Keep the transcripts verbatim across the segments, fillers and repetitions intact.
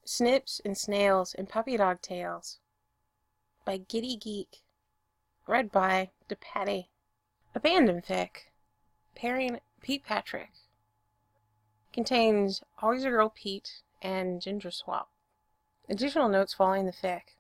Snips and Snails and Puppy Dog Tales by Giddy Geek. Read by DePatty. Abandon Fic. Pairing Pete Patrick. Contains Always a Girl Pete and Ginger Swap. Additional notes following the fic.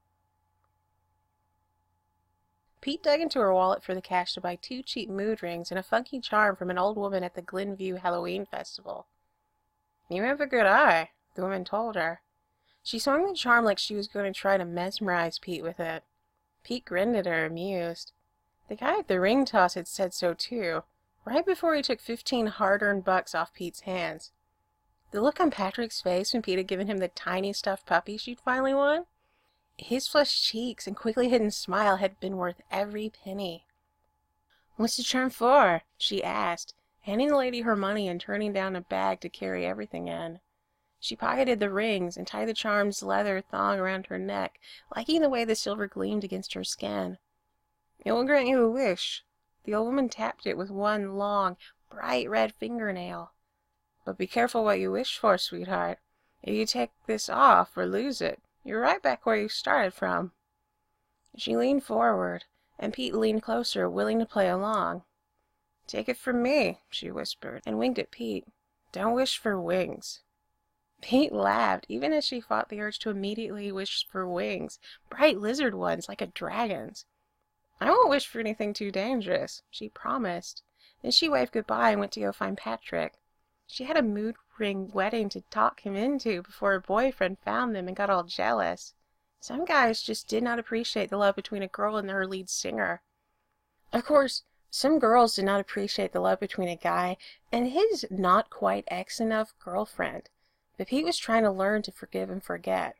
Pete dug into her wallet for the cash to buy two cheap mood rings and a funky charm from an old woman at the Glenview Halloween Festival. "You have a good eye," the woman told her. She swung the charm like she was going to try to mesmerize Pete with it. Pete grinned at her, amused. The guy at the ring toss had said so too, right before he took fifteen hard-earned bucks off Pete's hands. The look on Patrick's face when Pete had given him the tiny stuffed puppy she'd finally won? His flushed cheeks and quickly hidden smile had been worth every penny. "What's the charm for?" she asked, handing the lady her money and turning down a bag to carry everything in. She pocketed the rings and tied the charm's leather thong around her neck, liking the way the silver gleamed against her skin. "It will grant you a wish." The old woman tapped it with one long, bright red fingernail. "But be careful what you wish for, sweetheart. If you take this off or lose it, you're right back where you started from." She leaned forward, and Pete leaned closer, willing to play along. "Take it from me," she whispered, and winked at Pete. "Don't wish for wings." Pete laughed, even as she fought the urge to immediately wish for wings, bright lizard ones like a dragon's. "I won't wish for anything too dangerous," she promised. Then she waved goodbye and went to go find Patrick. She had a mood ring wedding to talk him into before her boyfriend found them and got all jealous. Some guys just did not appreciate the love between a girl and her lead singer. Of course, some girls did not appreciate the love between a guy and his not-quite-ex-enough girlfriend. But Pete was trying to learn to forgive and forget.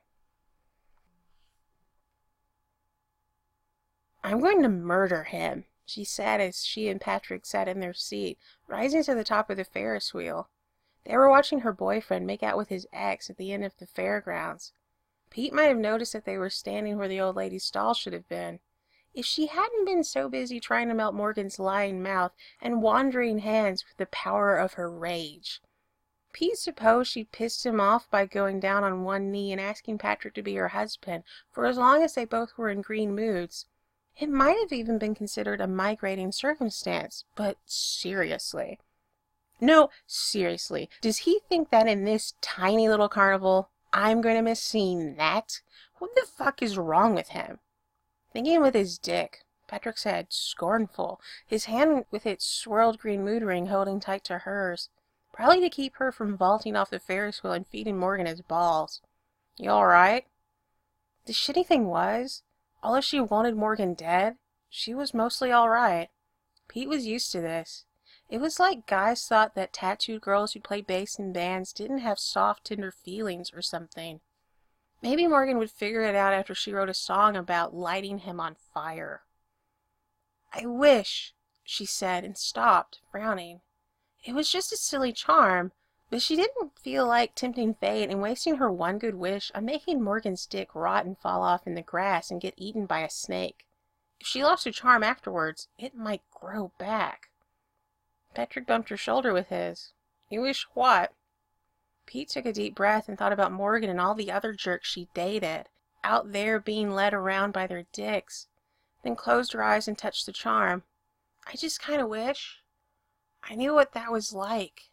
"I'm going to murder him," she said as she and Patrick sat in their seat, rising to the top of the Ferris wheel. They were watching her boyfriend make out with his ex at the end of the fairgrounds. Pete might have noticed that they were standing where the old lady's stall should have been, if she hadn't been so busy trying to melt Morgan's lying mouth and wandering hands with the power of her rage. Pete supposed she pissed him off by going down on one knee and asking Patrick to be her husband for as long as they both were in green moods. It might have even been considered a migrating circumstance, but seriously. No, seriously, does he think that in this tiny little carnival, I'm going to miss seeing that? What the fuck is wrong with him? Thinking with his dick, Patrick said, scornful, his hand with its swirled green mood ring holding tight to hers. Probably to keep her from vaulting off the Ferris wheel and feeding Morgan his balls. "You alright?" The shitty thing was, although she wanted Morgan dead, she was mostly alright. Pete was used to this. It was like guys thought that tattooed girls who played bass in bands didn't have soft, tender feelings or something. Maybe Morgan would figure it out after she wrote a song about lighting him on fire. "I wish," she said, and stopped, frowning. It was just a silly charm, but she didn't feel like tempting fate and wasting her one good wish on making Morgan's dick rot and fall off in the grass and get eaten by a snake. If she lost her charm afterwards, it might grow back. Patrick bumped her shoulder with his. "You wish what?" Pete took a deep breath and thought about Morgan and all the other jerks she dated, out there being led around by their dicks, then closed her eyes and touched the charm. "I just kind of wish I knew what that was like."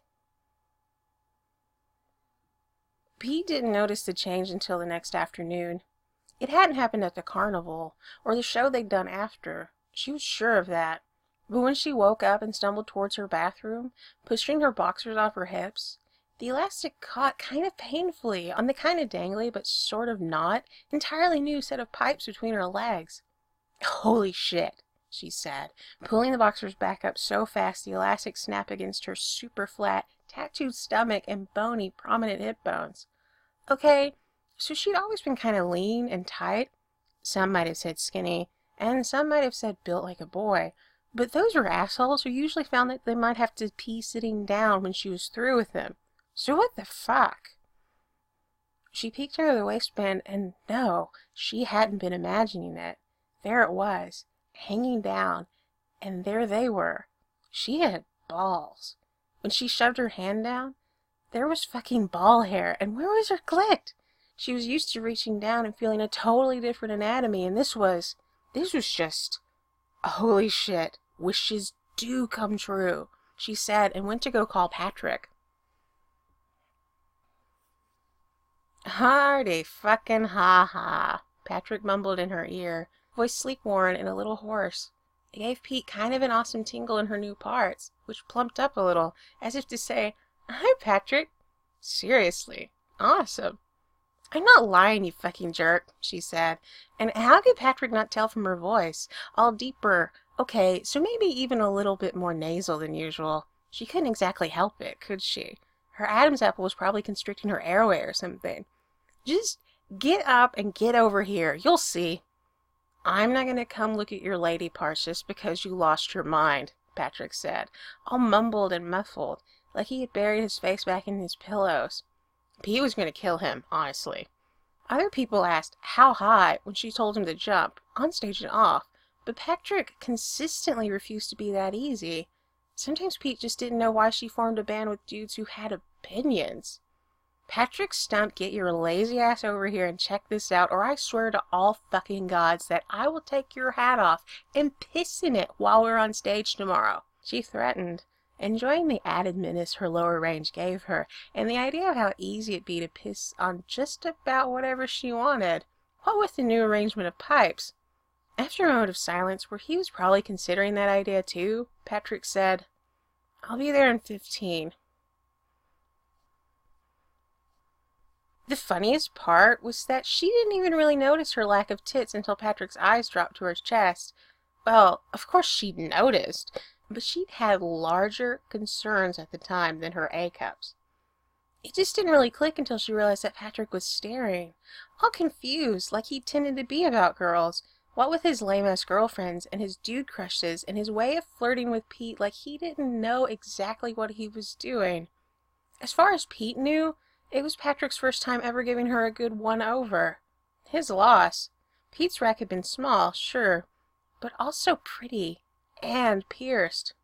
Pete didn't notice the change until the next afternoon. It hadn't happened at the carnival, or the show they'd done after. She was sure of that. But when she woke up and stumbled towards her bathroom, pushing her boxers off her hips, the elastic caught kind of painfully on the kind of dangly, but sort of not, entirely new set of pipes between her legs. "Holy shit," she said, pulling the boxers back up so fast the elastic snapped against her super flat, tattooed stomach and bony, prominent hip bones. Okay, so she'd always been kind of lean and tight. Some might have said skinny, and some might have said built like a boy, but those were assholes who usually found that they might have to pee sitting down when she was through with them. So what the fuck? She peeked under the waistband, and no, she hadn't been imagining it. There it was, hanging down, and there they were. She had balls. When she shoved her hand down, there was fucking ball hair, and where was her clit? She was used to reaching down and feeling a totally different anatomy, and this was, this was just, holy shit, wishes do come true, she said, and went to go call Patrick. Hardy fucking ha ha, Patrick mumbled in her ear, voice sleep-worn and a little hoarse. It gave Pete kind of an awesome tingle in her new parts, which plumped up a little, as if to say, "Hi, Patrick. Seriously, awesome." "I'm not lying, you fucking jerk," she said. And how could Patrick not tell from her voice? All deeper, okay, so maybe even a little bit more nasal than usual. She couldn't exactly help it, could she? Her Adam's apple was probably constricting her airway or something. "Just get up and get over here. You'll see." "I'm not going to come look at your lady parts just because you lost your mind," Patrick said, all mumbled and muffled, like he had buried his face back in his pillows. Pete was going to kill him, honestly. Other people asked how high when she told him to jump, on stage and off, but Patrick consistently refused to be that easy. Sometimes Pete just didn't know why she formed a band with dudes who had opinions. Patrick stumped, "Get your lazy ass over here and check this out, or I swear to all fucking gods that I will take your hat off and piss in it while we're on stage tomorrow," she threatened, enjoying the added menace her lower range gave her, and the idea of how easy it'd be to piss on just about whatever she wanted. What with the new arrangement of pipes? After a moment of silence, where he was probably considering that idea too, Patrick said, "I'll be there in fifteen. The funniest part was that she didn't even really notice her lack of tits until Patrick's eyes dropped to her chest. Well, of course she'd noticed, but she'd had larger concerns at the time than her A-cups. It just didn't really click until she realized that Patrick was staring, all confused, like he tended to be about girls, what with his lame-ass girlfriends and his dude crushes and his way of flirting with Pete like he didn't know exactly what he was doing. As far as Pete knew, it was Patrick's first time ever giving her a good one-over. His loss. Pete's rack had been small, sure, but also pretty and pierced.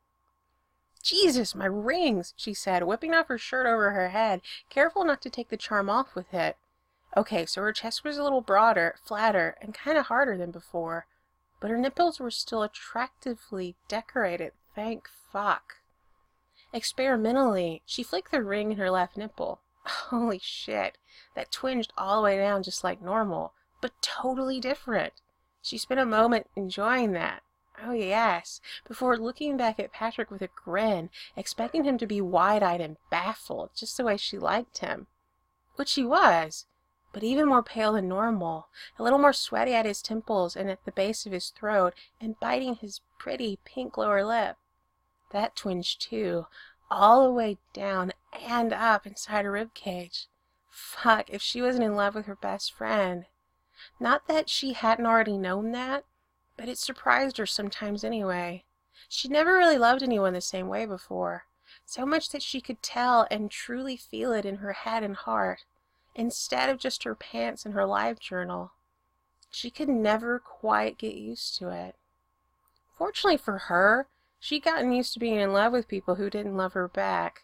"Jesus, my rings," she said, whipping off her shirt over her head, careful not to take the charm off with it. Okay, so her chest was a little broader, flatter, and kind of harder than before, but her nipples were still attractively decorated, thank fuck. Experimentally, she flicked the ring in her left nipple. Holy shit, that twinged all the way down just like normal, but totally different. She spent a moment enjoying that. Oh yes, before looking back at Patrick with a grin, expecting him to be wide-eyed and baffled, just the way she liked him. Which he was, but even more pale than normal, a little more sweaty at his temples and at the base of his throat, and biting his pretty pink lower lip. That twinged too, all the way down and up inside her ribcage. Fuck, if she wasn't in love with her best friend. Not that she hadn't already known that, but it surprised her sometimes anyway. She'd never really loved anyone the same way before, so much that she could tell and truly feel it in her head and heart, instead of just her pants and her live journal. She could never quite get used to it. Fortunately for her, she'd gotten used to being in love with people who didn't love her back.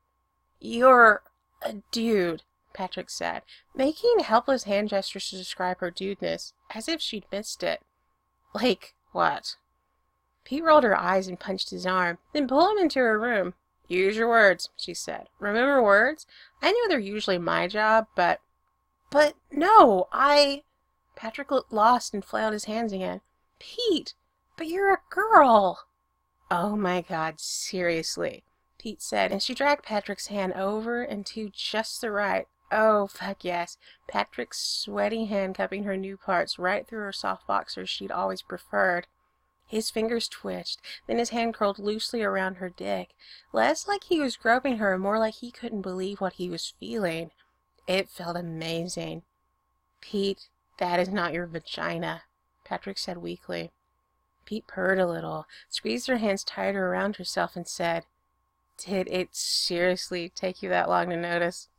"You're a dude," Patrick said, making helpless hand gestures to describe her dudeness, as if she'd missed it. "Like what?" Pete rolled her eyes and punched his arm, then pulled him into her room. "Use your words," she said. "Remember words? I know they're usually my job, but—" "But no, I—" Patrick looked lost and flailed his hands again. "Pete, but you're a girl." "Oh my god, seriously," Pete said, and she dragged Patrick's hand over and to just the right. Oh, fuck yes. Patrick's sweaty hand cupping her new parts right through her soft boxers she'd always preferred. His fingers twitched, then his hand curled loosely around her dick. Less like he was groping her, more like he couldn't believe what he was feeling. It felt amazing. "Pete, that is not your vagina," Patrick said weakly. Pete purred a little, squeezed her hands tighter around herself, and said, "Did it seriously take you that long to notice?"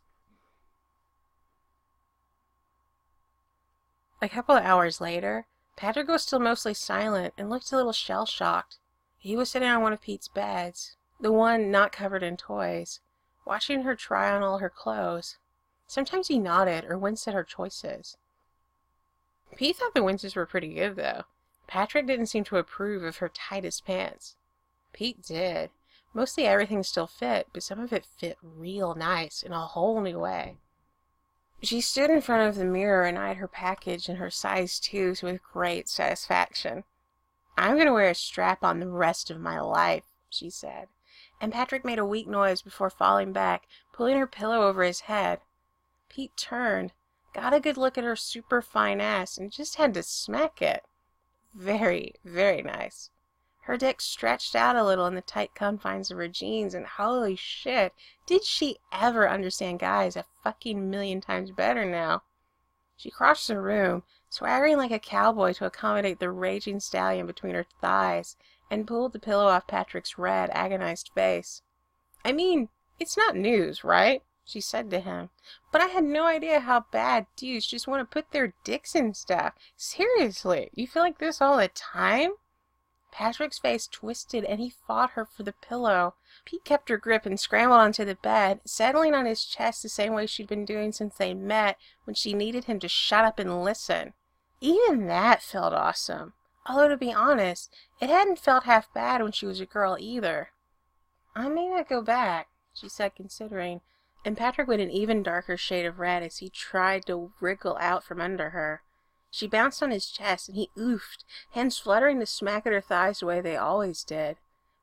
A couple of hours later, Patrick was still mostly silent and looked a little shell-shocked. He was sitting on one of Pete's beds, the one not covered in toys, watching her try on all her clothes. Sometimes he nodded or winced at her choices. Pete thought the winces were pretty good, though. Patrick didn't seem to approve of her tightest pants. Pete did. Mostly everything still fit, but some of it fit real nice in a whole new way. She stood in front of the mirror and eyed her package and her size twos with great satisfaction. "I'm going to wear a strap-on the rest of my life," she said, and Patrick made a weak noise before falling back, pulling her pillow over his head. Pete turned, got a good look at her super fine ass, and just had to smack it. Very, very nice. Her dick stretched out a little in the tight confines of her jeans, and holy shit, did she ever understand guys a fucking million times better now. She crossed the room, swaggering like a cowboy to accommodate the raging stallion between her thighs, and pulled the pillow off Patrick's red, agonized face. "I mean, it's not news, right?" she said to him. "But I had no idea how bad dudes just want to put their dicks in stuff. Seriously, you feel like this all the time?" Patrick's face twisted, and he fought her for the pillow. Pete kept her grip and scrambled onto the bed, settling on his chest the same way she'd been doing since they met, when she needed him to shut up and listen. Even that felt awesome. Although, to be honest, it hadn't felt half bad when she was a girl either. "I may not go back," she said, considering, and Patrick went an even darker shade of red as he tried to wriggle out from under her. She bounced on his chest, and he oofed, hands fluttering to smack at her thighs the way they always did.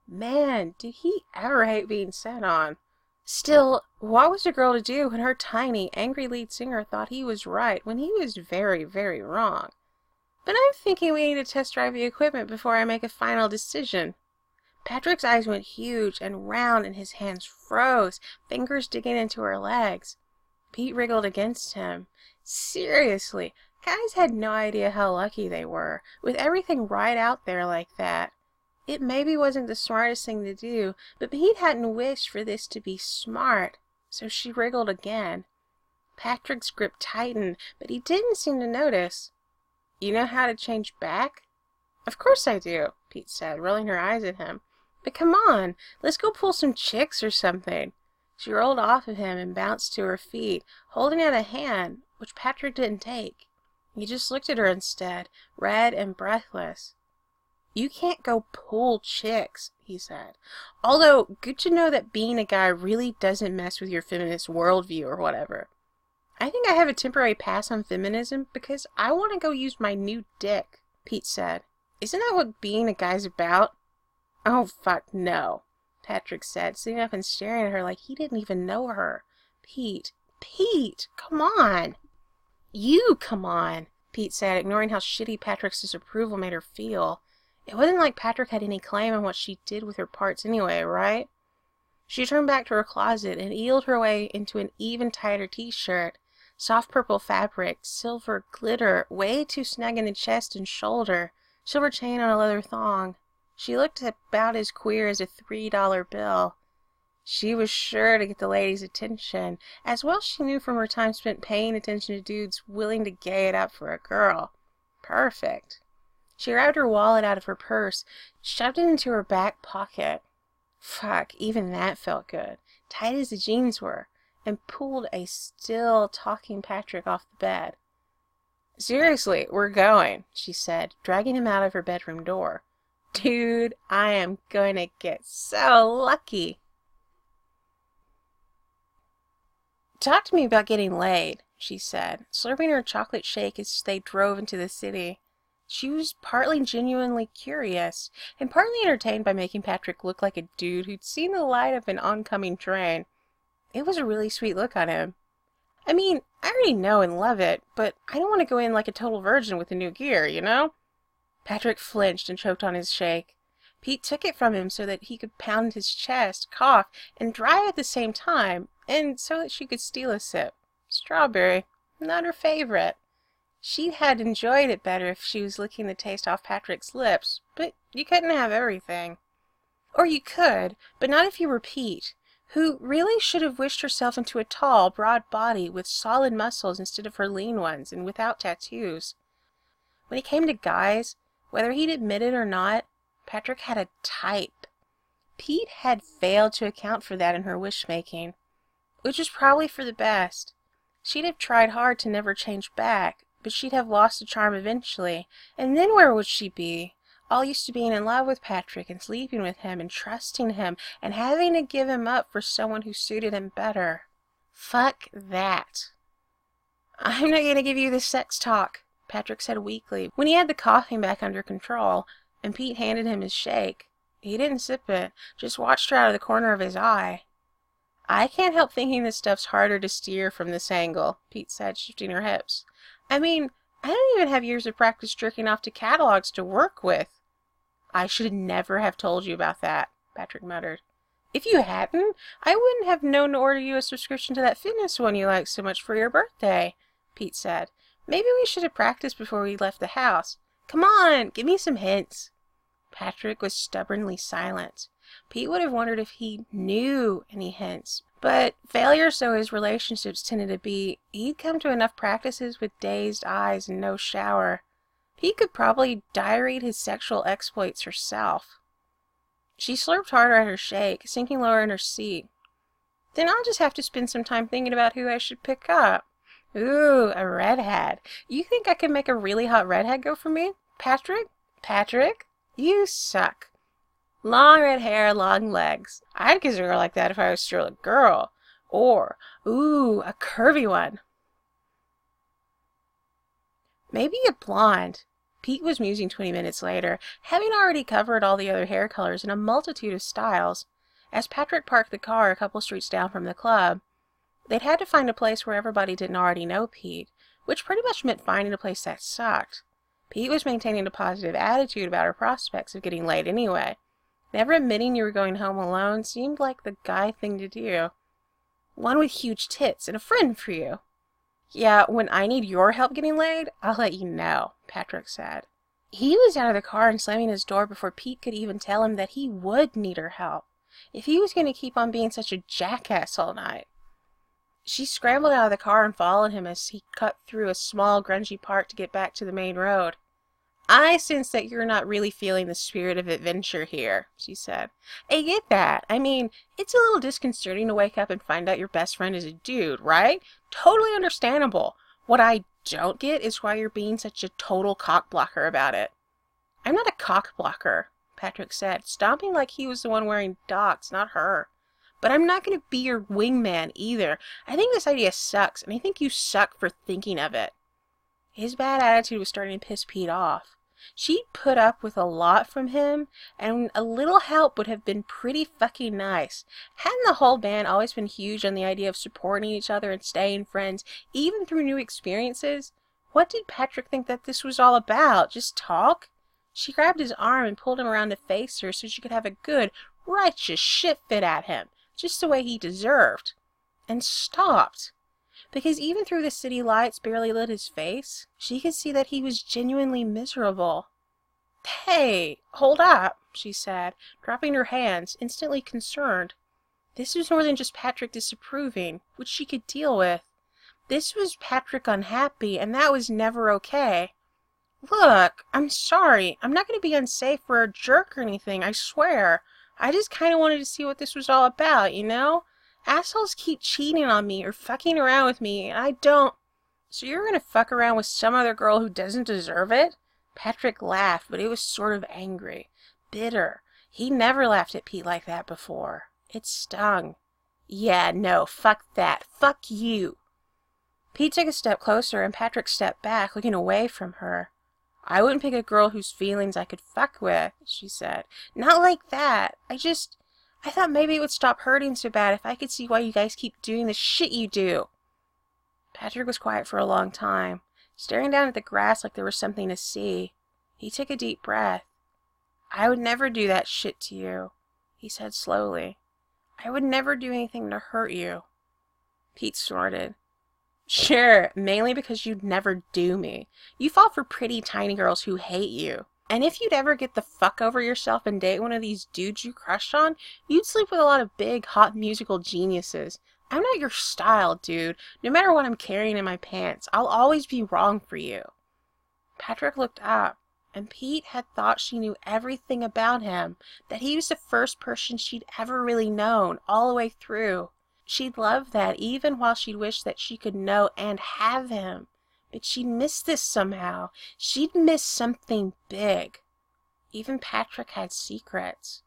Man, did he ever hate being sat on. Still, what was a girl to do when her tiny, angry lead singer thought he was right when he was very, very wrong? "But I'm thinking we need to test drive the equipment before I make a final decision." Patrick's eyes went huge and round, and his hands froze, fingers digging into her legs. Pete wriggled against him. Seriously, guys had no idea how lucky they were, with everything right out there like that. It maybe wasn't the smartest thing to do, but Pete hadn't wished for this to be smart, so she wriggled again. Patrick's grip tightened, but he didn't seem to notice. "You know how to change back?" "Of course I do," Pete said, rolling her eyes at him. "But come on, let's go pull some chicks or something." She rolled off of him and bounced to her feet, holding out a hand, which Patrick didn't take. He just looked at her instead, red and breathless. "You can't go pull chicks," he said. "Although, good to know that being a guy really doesn't mess with your feminist worldview or whatever. I think I have a temporary pass on feminism because I want to go use my new dick," Pete said. "Isn't that what being a guy's about?" "Oh, fuck no," Patrick said, sitting up and staring at her like he didn't even know her. "Pete, Pete, come on." "You come on," Pete said, ignoring how shitty Patrick's disapproval made her feel. It wasn't like Patrick had any claim on what she did with her parts anyway, right? She turned back to her closet and eeled her way into an even tighter t-shirt. Soft purple fabric, silver glitter, way too snug in the chest and shoulder, silver chain on a leather thong. She looked about as queer as a three dollar bill. She was sure to get the ladies' attention, as well she knew from her time spent paying attention to dudes willing to gay it up for a girl. Perfect. She grabbed her wallet out of her purse, shoved it into her back pocket. Fuck, even that felt good, tight as the jeans were, and pulled a still talking Patrick off the bed. "Seriously, we're going," she said, dragging him out of her bedroom door. "Dude, I am going to get so lucky." "Talk to me about getting laid," she said, slurping her chocolate shake as they drove into the city. She was partly genuinely curious, and partly entertained by making Patrick look like a dude who'd seen the light of an oncoming train. It was a really sweet look on him. "I mean, I already know and love it, but I don't want to go in like a total virgin with the new gear, you know?" Patrick flinched and choked on his shake. Pete took it from him so that he could pound his chest, cough, and drive at the same time, and so that she could steal a sip. Strawberry. Not her favorite. She had enjoyed it better if she was licking the taste off Patrick's lips, but you couldn't have everything. Or you could, but not if you were Pete, who really should have wished herself into a tall, broad body with solid muscles instead of her lean ones and without tattoos. When it came to guys, whether he'd admit it or not, Patrick had a type. Pete had failed to account for that in her wish-making, which was probably for the best. She'd have tried hard to never change back, but she'd have lost the charm eventually, and then where would she be? All used to being in love with Patrick and sleeping with him and trusting him and having to give him up for someone who suited him better. Fuck that. I'm not going to give you this sex talk, Patrick said weakly, when he had the coughing back under control, and Pete handed him his shake. He didn't sip it, just watched her out of the corner of his eye. I can't help thinking this stuff's harder to steer from this angle, Pete said, shifting her hips. I mean, I don't even have years of practice jerking off to catalogs to work with. I should never have told you about that, Patrick muttered. If you hadn't, I wouldn't have known to order you a subscription to that fitness one you like so much for your birthday, Pete said. Maybe we should have practiced before we left the house. Come on, give me some hints. Patrick was stubbornly silent. Pete would have wondered if he knew any hints, but failure so his relationships tended to be, he'd come to enough practices with dazed eyes and no shower. Pete could probably diary his sexual exploits herself. She slurped harder at her shake, sinking lower in her seat. Then I'll just have to spend some time thinking about who I should pick up. Ooh, a redhead. You think I could make a really hot redhead go for me? Patrick? Patrick? You suck. Long red hair, long legs. I'd kiss a girl like that if I was still a girl. Or, ooh, a curvy one. Maybe a blonde. Pete was musing twenty minutes later, having already covered all the other hair colors in a multitude of styles. As Patrick parked the car a couple streets down from the club, they'd had to find a place where everybody didn't already know Pete, which pretty much meant finding a place that sucked. Pete was maintaining a positive attitude about her prospects of getting laid anyway. Never admitting you were going home alone seemed like the guy thing to do. One with huge tits and a friend for you. Yeah, when I need your help getting laid, I'll let you know, Patrick said. He was out of the car and slamming his door before Pete could even tell him that he would need her help, if he was going to keep on being such a jackass all night. She scrambled out of the car and followed him as he cut through a small, grungy park to get back to the main road. I sense that you're not really feeling the spirit of adventure here, she said. I get that. I mean, it's a little disconcerting to wake up and find out your best friend is a dude, right? Totally understandable. What I don't get is why you're being such a total cock blocker about it. I'm not a cock blocker, Patrick said, stomping like he was the one wearing docs, not her. But I'm not going to be your wingman either. I think this idea sucks, and I think you suck for thinking of it. His bad attitude was starting to piss Pete off. She'd put up with a lot from him, and a little help would have been pretty fucking nice. Hadn't the whole band always been huge on the idea of supporting each other and staying friends, even through new experiences? What did Patrick think that this was all about? Just talk? She grabbed his arm and pulled him around to face her so she could have a good, righteous shit fit at him, just the way he deserved. And stopped. Because even through the city lights barely lit his face, she could see that he was genuinely miserable. Hey, hold up, she said, dropping her hands, instantly concerned. This was more than just Patrick disapproving, which she could deal with. This was Patrick unhappy, and that was never okay. Look, I'm sorry. I'm not going to be unsafe or a jerk or anything, I swear. I just kind of wanted to see what this was all about, you know? Assholes keep cheating on me or fucking around with me, and I don't... So you're gonna fuck around with some other girl who doesn't deserve it? Patrick laughed, but it was sort of angry. Bitter. He never laughed at Pete like that before. It stung. Yeah, no, fuck that. Fuck you. Pete took a step closer, and Patrick stepped back, looking away from her. I wouldn't pick a girl whose feelings I could fuck with, she said. Not like that. I just... I thought maybe it would stop hurting so bad if I could see why you guys keep doing the shit you do. Patrick was quiet for a long time, staring down at the grass like there was something to see. He took a deep breath. I would never do that shit to you, he said slowly. I would never do anything to hurt you. Pete snorted. Sure, mainly because you'd never do me. You fall for pretty tiny girls who hate you. And if you'd ever get the fuck over yourself and date one of these dudes you crush on, you'd sleep with a lot of big, hot musical geniuses. I'm not your style, dude. No matter what I'm carrying in my pants, I'll always be wrong for you. Patrick looked up, and Pete had thought she knew everything about him, that he was the first person she'd ever really known, all the way through. She'd love that, even while she'd wish that she could know and have him. But she'd miss this somehow. She'd miss something big. Even Patrick had secrets.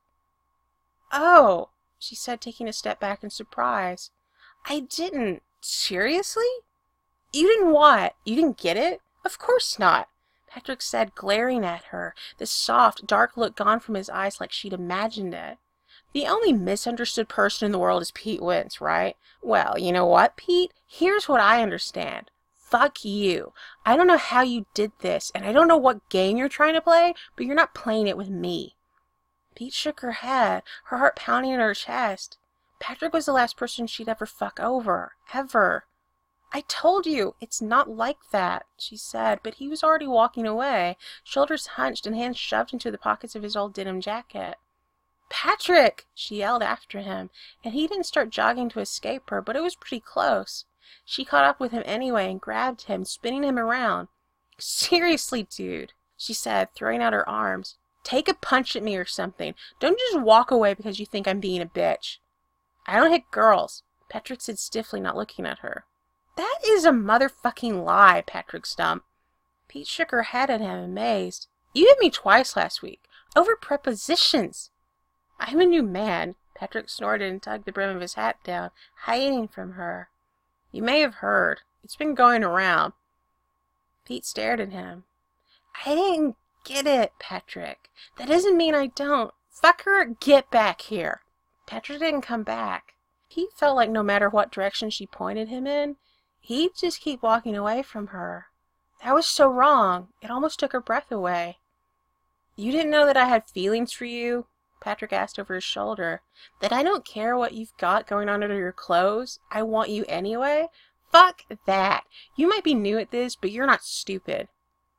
"Oh," she said, taking a step back in surprise. "I didn't. Seriously? You didn't what? You didn't get it? Of course not," Patrick said, glaring at her, the soft, dark look gone from his eyes like she'd imagined it. "The only misunderstood person in the world is Pete Wentz, right? Well, you know what, Pete? Here's what I understand. Fuck you. I don't know how you did this, and I don't know what game you're trying to play, but you're not playing it with me." Pete shook her head, her heart pounding in her chest. Patrick was the last person she'd ever fuck over. Ever. "I told you, it's not like that," she said, but he was already walking away, shoulders hunched and hands shoved into the pockets of his old denim jacket. "Patrick!" she yelled after him, and he didn't start jogging to escape her, but it was pretty close. She caught up with him anyway and grabbed him, spinning him around. "Seriously, dude," she said, throwing out her arms. "Take a punch at me or something. Don't just walk away because you think I'm being a bitch." "I don't hit girls," Patrick said stiffly, not looking at her. "That is a motherfucking lie," Patrick stumped. Pete shook her head at him, amazed. "You hit me twice last week. Over prepositions." "I'm a new man," Patrick snorted and tugged the brim of his hat down, hiding from her. "You may have heard. It's been going around." Pete stared at him. "I didn't get it, Patrick. That doesn't mean I don't. Fucker, get back here." Patrick didn't come back. Pete felt like no matter what direction she pointed him in, he'd just keep walking away from her. That was so wrong. It almost took her breath away. "You didn't know that I had feelings for you?" Patrick asked over his shoulder. "That I don't care what you've got going on under your clothes? I want you anyway? Fuck that. You might be new at this, but you're not stupid."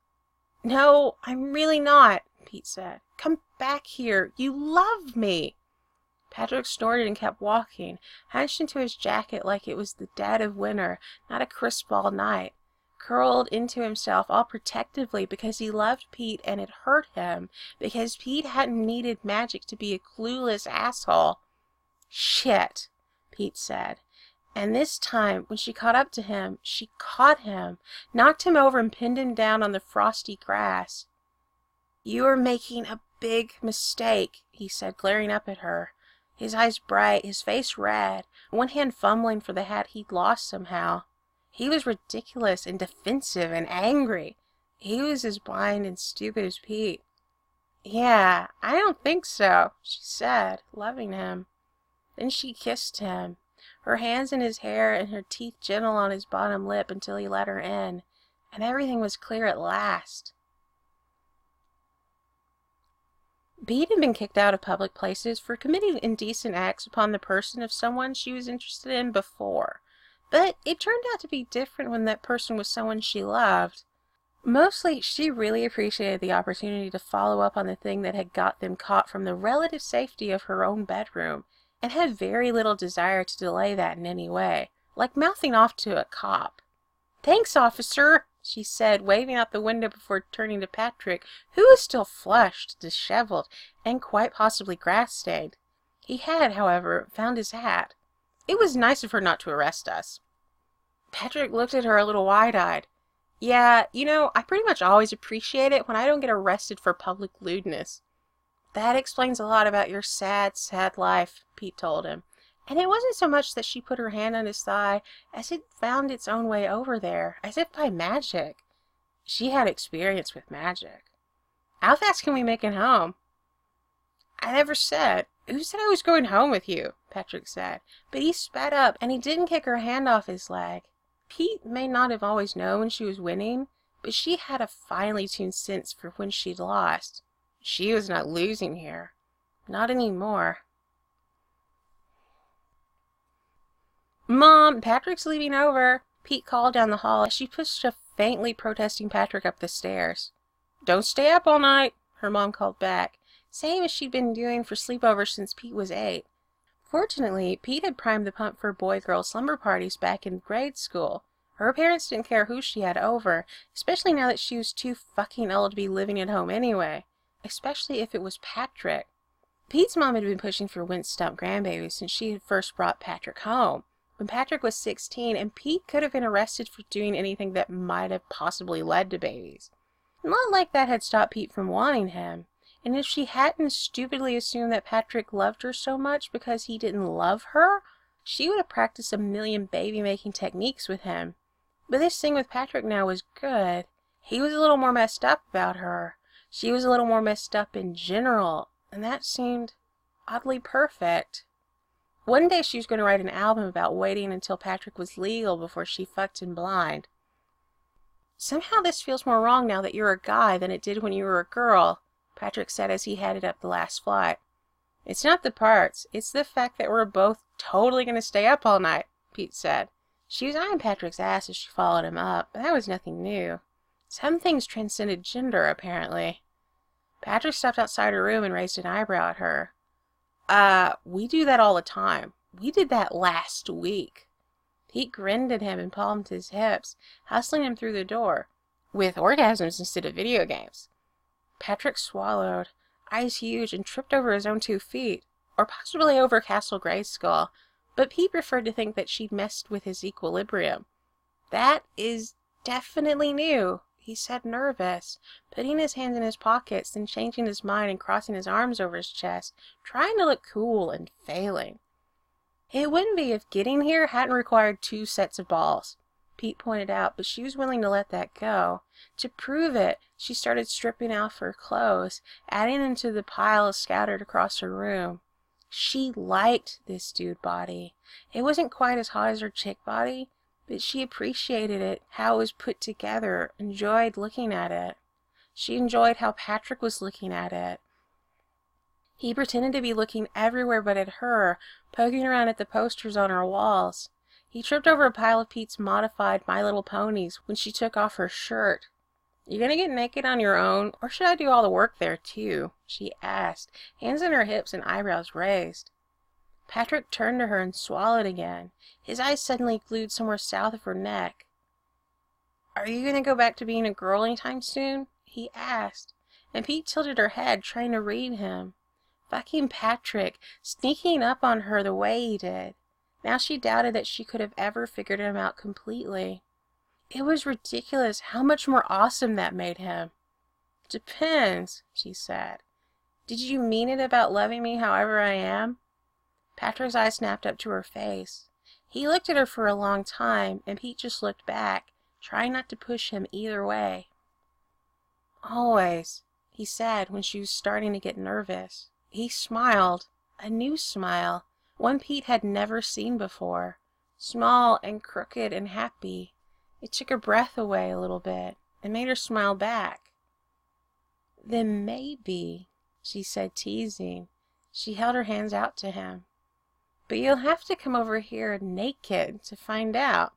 "No, I'm really not," Pete said. "Come back here. You love me." Patrick snorted and kept walking, hunched into his jacket like it was the dead of winter, not a crisp fall night. Curled into himself all protectively because he loved Pete and it hurt him, because Pete hadn't needed magic to be a clueless asshole. "Shit," Pete said. And this time, when she caught up to him, she caught him, knocked him over and pinned him down on the frosty grass. "You are making a big mistake," he said, glaring up at her. His eyes bright, his face red, one hand fumbling for the hat he'd lost somehow. He was ridiculous and defensive and angry. He was as blind and stupid as Pete. "Yeah, I don't think so," she said, loving him. Then she kissed him, her hands in his hair and her teeth gentle on his bottom lip until he let her in, and everything was clear at last. Pete had been kicked out of public places for committing indecent acts upon the person of someone she was interested in before. But it turned out to be different when that person was someone she loved. Mostly, she really appreciated the opportunity to follow up on the thing that had got them caught from the relative safety of her own bedroom, and had very little desire to delay that in any way, like mouthing off to a cop. "Thanks, officer," she said, waving out the window before turning to Patrick, who was still flushed, disheveled, and quite possibly grass-stained. He had, however, found his hat. "It was nice of her not to arrest us." Patrick looked at her a little wide-eyed. "Yeah, you know, I pretty much always appreciate it when I don't get arrested for public lewdness." "That explains a lot about your sad, sad life," Pete told him. And it wasn't so much that she put her hand on his thigh as it found its own way over there, as if by magic. She had experience with magic. "How fast can we make it home?" "I never said. Who said I was going home with you?" Patrick said. But he sped up, and he didn't kick her hand off his leg. Pete may not have always known when she was winning, but she had a finely tuned sense for when she'd lost. She was not losing here. Not anymore. "Mom, Patrick's leaving over," Pete called down the hall as she pushed a faintly protesting Patrick up the stairs. "Don't stay up all night," her mom called back, same as she'd been doing for sleepovers since Pete was eight. Fortunately, Pete had primed the pump for boy-girl slumber parties back in grade school. Her parents didn't care who she had over, especially now that she was too fucking old to be living at home anyway. Especially if it was Patrick. Pete's mom had been pushing for Wentz Stump grandbabies since she had first brought Patrick home. when Patrick was sixteen, and Pete could have been arrested for doing anything that might have possibly led to babies. Not like that had stopped Pete from wanting him. And if she hadn't stupidly assumed that Patrick loved her so much because he didn't love her, she would have practiced a million baby-making techniques with him. But this thing with Patrick now was good. He was a little more messed up about her. She was a little more messed up in general, and that seemed oddly perfect. One day she was going to write an album about waiting until Patrick was legal before she fucked him blind. "Somehow this feels more wrong now that you're a guy than it did when you were a girl," Patrick said as he headed up the last flight. "It's not the parts, it's the fact that we're both totally going to stay up all night," Pete said. She was eyeing Patrick's ass as she followed him up, but that was nothing new. Some things transcended gender, apparently. Patrick stepped outside her room and raised an eyebrow at her. Uh, we do that all the time. We did that last week." Pete grinned at him and palmed his hips, hustling him through the door. "With orgasms instead of video games." Patrick swallowed, eyes huge, and tripped over his own two feet, or possibly over Castle Grayskull, but Pete preferred to think that she'd messed with his equilibrium. "That is definitely new," he said, nervous, putting his hands in his pockets, then changing his mind and crossing his arms over his chest, trying to look cool and failing. "It wouldn't be if getting here hadn't required two sets of balls," Pete pointed out, but she was willing to let that go. To prove it, she started stripping off her clothes, adding them to the pile scattered across her room. She liked this dude body. It wasn't quite as hot as her chick body, but she appreciated it, how it was put together, enjoyed looking at it. She enjoyed how Patrick was looking at it. He pretended to be looking everywhere but at her, poking around at the posters on her walls. He tripped over a pile of Pete's modified My Little Ponies when she took off her shirt. "You gonna get naked on your own, or should I do all the work there too?" she asked, hands on her hips and eyebrows raised. Patrick turned to her and swallowed again, his eyes suddenly glued somewhere south of her neck. "Are you gonna go back to being a girl anytime soon?" he asked, and Pete tilted her head, trying to read him. Fucking Patrick, sneaking up on her the way he did. Now she doubted that she could have ever figured him out completely. It was ridiculous how much more awesome that made him. "Depends," she said. "Did you mean it about loving me however I am?" Patrick's eyes snapped up to her face. He looked at her for a long time, and Pete just looked back, trying not to push him either way. "Always," he said when she was starting to get nervous. He smiled, a new smile, one Pete had never seen before, small and crooked and happy. It took her breath away a little bit, and made her smile back. "Then maybe," she said, teasing. She held her hands out to him. "But you'll have to come over here naked to find out."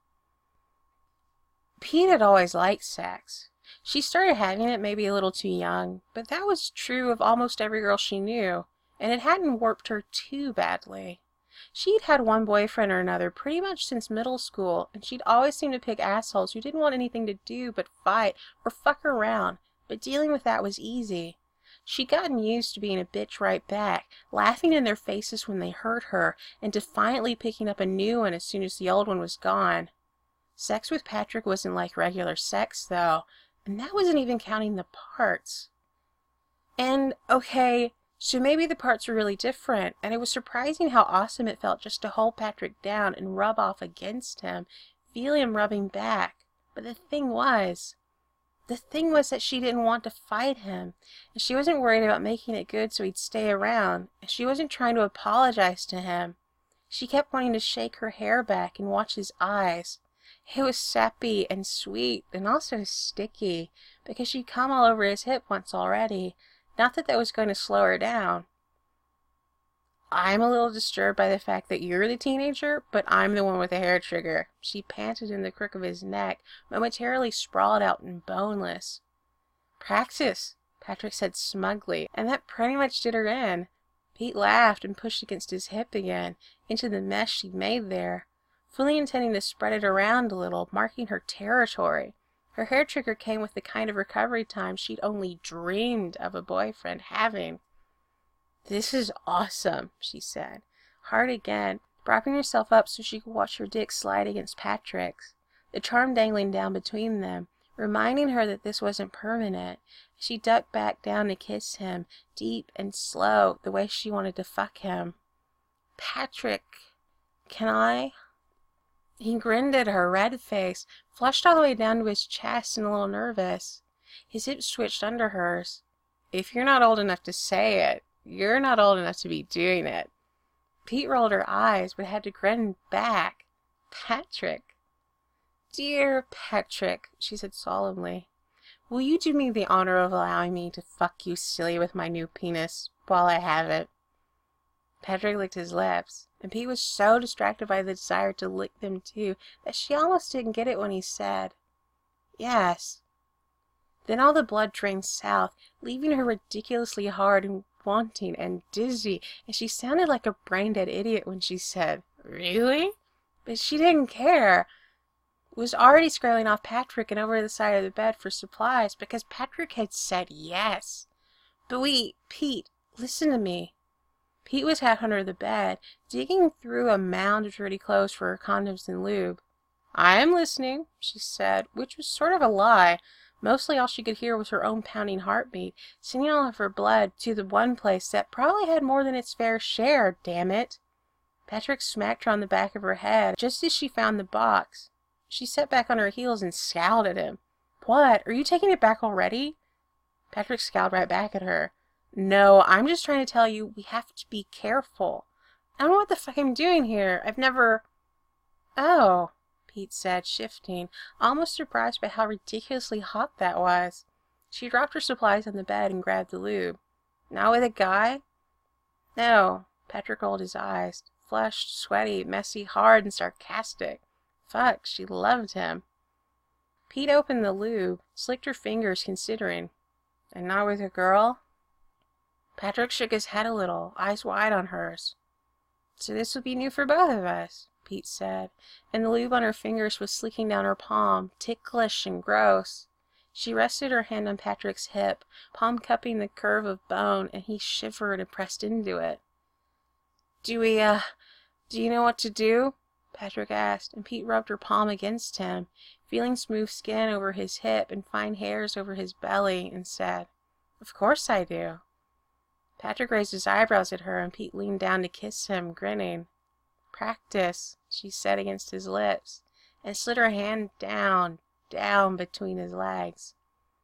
Pete had always liked sex. She started having it maybe a little too young, but that was true of almost every girl she knew, and it hadn't warped her too badly. She'd had one boyfriend or another pretty much since middle school, and she'd always seemed to pick assholes who didn't want anything to do but fight or fuck around, but dealing with that was easy. She'd gotten used to being a bitch right back, laughing in their faces when they hurt her, and defiantly picking up a new one as soon as the old one was gone. Sex with Patrick wasn't like regular sex, though, and that wasn't even counting the parts. And, okay, so maybe the parts were really different, and it was surprising how awesome it felt just to hold Patrick down and rub off against him, feel him rubbing back. But the thing was... The thing was that she didn't want to fight him, and she wasn't worried about making it good so he'd stay around, and she wasn't trying to apologize to him. She kept wanting to shake her hair back and watch his eyes. It was sappy and sweet, and also sticky, because she'd come all over his hip once already. Not that that was going to slow her down. "I'm a little disturbed by the fact that you're the teenager, but I'm the one with the hair trigger." She panted in the crook of his neck, momentarily sprawled out and boneless. "Praxis," Patrick said smugly, and that pretty much did her in. Pete laughed and pushed against his hip again, into the mess she'd made there, fully intending to spread it around a little, marking her territory. Her hair trigger came with the kind of recovery time she'd only dreamed of a boyfriend having. "This is awesome," she said. Hard again, propping herself up so she could watch her dick slide against Patrick's, the charm dangling down between them, reminding her that this wasn't permanent. She ducked back down to kiss him, deep and slow, the way she wanted to fuck him. "Patrick, can I?" He grinned at her, red-faced, flushed all the way down to his chest and a little nervous. His hips twitched under hers. "If you're not old enough to say it, you're not old enough to be doing it." Pete rolled her eyes, but had to grin back. "Patrick." "Dear Patrick," she said solemnly, "will you do me the honor of allowing me to fuck you silly with my new penis while I have it?" Patrick licked his lips, and Pete was so distracted by the desire to lick them too that she almost didn't get it when he said, "Yes." Then all the blood drained south, leaving her ridiculously hard and wanting and dizzy, and she sounded like a brain-dead idiot when she said, "Really?" But she didn't care. Was already scrolling off Patrick and over to the side of the bed for supplies because Patrick had said yes. "But wait, Pete, listen to me." Pete was half under the bed, digging through a mound of dirty clothes for her condoms and lube. "I am listening," she said, which was sort of a lie. Mostly all she could hear was her own pounding heartbeat, sending all of her blood to the one place that probably had more than its fair share, damn it. Patrick smacked her on the back of her head just as she found the box. She sat back on her heels and scowled at him. "What? Are you taking it back already?" Patrick scowled right back at her. "No, I'm just trying to tell you we have to be careful. I don't know what the fuck I'm doing here. I've never..." "Oh," Pete said, shifting, almost surprised by how ridiculously hot that was. She dropped her supplies on the bed and grabbed the lube. "Not with a guy?" "No." Patrick rolled his eyes, flushed, sweaty, messy, hard, and sarcastic. Fuck, she loved him. Pete opened the lube, slicked her fingers, considering. "And not with a girl?" Patrick shook his head a little, eyes wide on hers. "So this will be new for both of us," Pete said, and the lube on her fingers was slicking down her palm, ticklish and gross. She rested her hand on Patrick's hip, palm cupping the curve of bone, and he shivered and pressed into it. "Do we, uh, do you know what to do?" Patrick asked, and Pete rubbed her palm against him, feeling smooth skin over his hip and fine hairs over his belly, and said, "Of course I do." Patrick raised his eyebrows at her, and Pete leaned down to kiss him, grinning. "Practice," she said against his lips, and slid her hand down, down between his legs.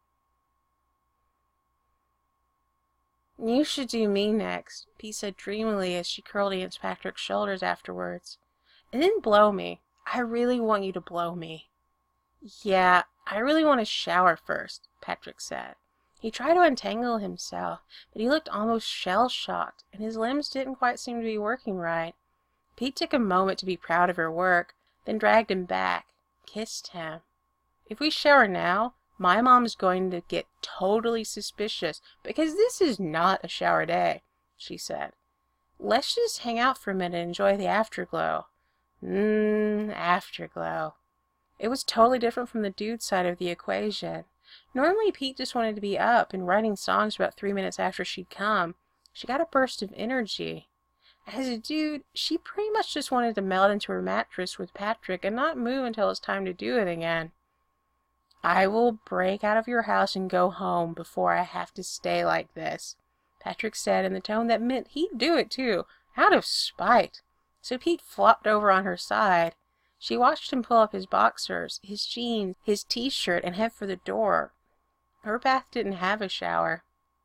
"You should do me next," Pete said dreamily as she curled against Patrick's shoulders afterwards. "And then blow me. I really want you to blow me." "Yeah, I really want to shower first," Patrick said. He tried to untangle himself, but he looked almost shell-shocked, and his limbs didn't quite seem to be working right. Pete took a moment to be proud of her work, then dragged him back, kissed him. "If we shower now, my mom's going to get totally suspicious, because this is not a shower day," she said. "Let's just hang out for a minute and enjoy the afterglow." Mmm, afterglow. It was totally different from the dude side of the equation. Normally Pete just wanted to be up and writing songs about three minutes after she'd come. She got a burst of energy. As a dude, she pretty much just wanted to melt into her mattress with Patrick and not move until it's time to do it again. "I will break out of your house and go home before I have to stay like this," Patrick said in the tone that meant he'd do it too, out of spite. So Pete flopped over on her side. She watched him pull up his boxers, his jeans, his t-shirt, and head for the door. Her bath didn't have a shower.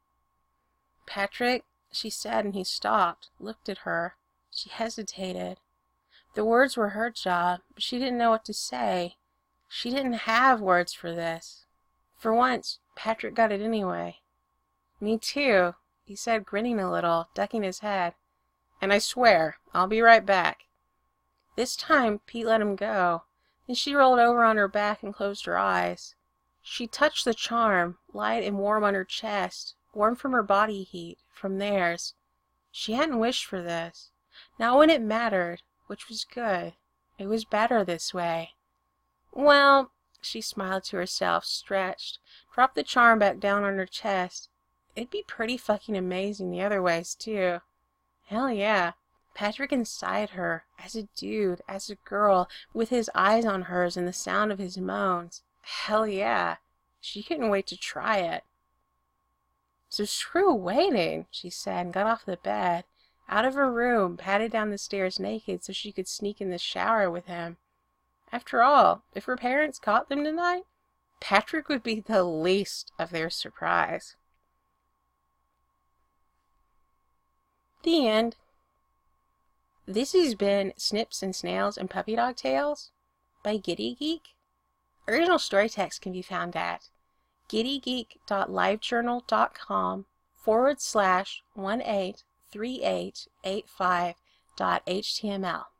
"Patrick," she said, and he stopped, looked at her. She hesitated. The words were her job, but she didn't know what to say. She didn't have words for this. For once, Patrick got it anyway. "Me too," he said, grinning a little, ducking his head. "And I swear, I'll be right back." This time, Pete let him go. Then she rolled over on her back and closed her eyes. She touched the charm, light and warm on her chest, warm from her body heat, from theirs. She hadn't wished for this. Not when it mattered, which was good. It was better this way. "Well," she smiled to herself, stretched, dropped the charm back down on her chest. "It'd be pretty fucking amazing the other ways, too." Hell yeah. Patrick inside her, as a dude, as a girl, with his eyes on hers and the sound of his moans. Hell yeah. She couldn't wait to try it. So screw waiting, she said, and got off the bed, out of her room, padded down the stairs naked so she could sneak in the shower with him. After all, if her parents caught them tonight, Patrick would be the least of their surprise. The end. This has been Snips and Snails and Puppy Dog Tales by Giddy Geek. Original story text can be found at giddygeek.livejournal.com forward slash one eight three eight eight five dot html.